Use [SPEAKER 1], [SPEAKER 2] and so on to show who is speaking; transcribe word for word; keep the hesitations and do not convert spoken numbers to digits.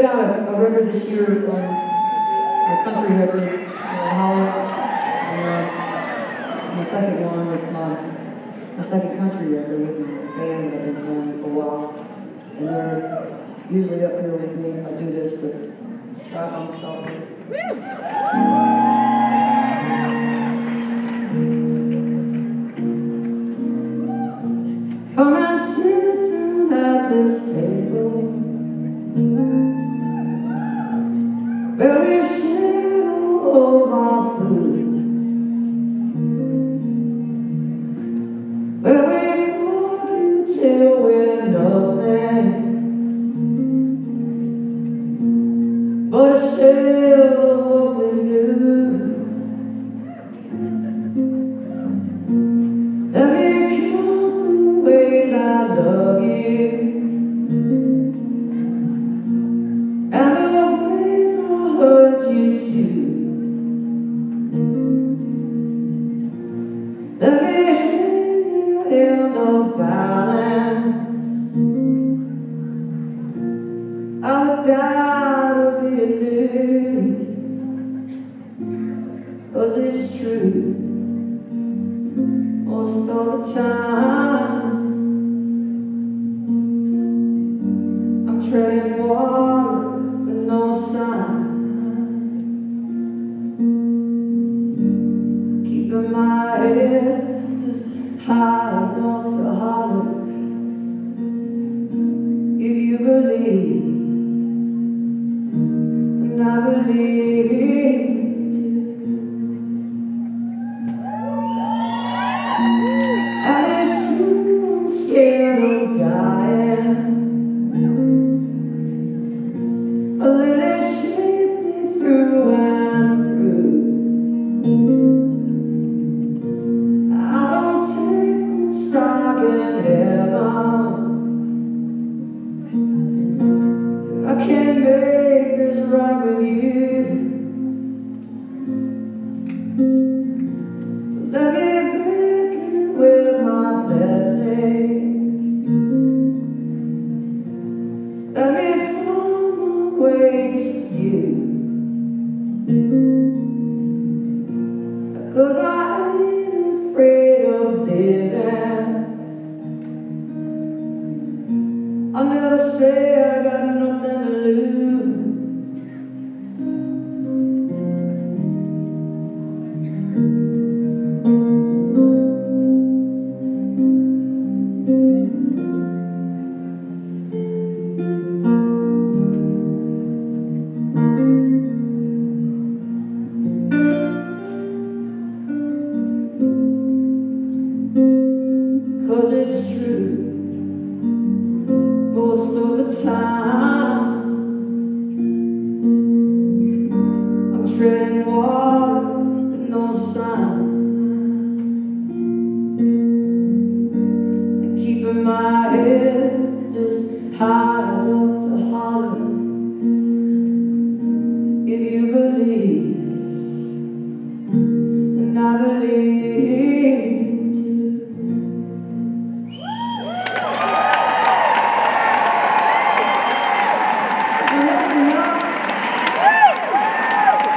[SPEAKER 1] out a, a record this year, um, a country record called Holler, and uh, my second one with my, my second country record with my band that I've been playing with for a while. And they're usually up here with me if I do this, but try it by myself here. Come and sit down at this table where we share all of our food, where we argue till we're nothing but a shell of what we knew. Let me count the ways I love you and the ways I hurt you too. Let me hang you in the balance. I would die to be new, 'cause it's true. Most of the time I'm treading water with no sign, keeping my head just high enough to holler if you believe, and I believe too. And it's true, I'm scared of dying. Let it shape me through and through. I don't take my stock in heaven. I can't make this right with you. So let me reckon with my blessings. Let me find my ways to you. 'Cause I ain't afraid of living. I never say I got nothing to lose. 'Cause it's true, most of the time I'm treading water with no sign, and keeping my head just high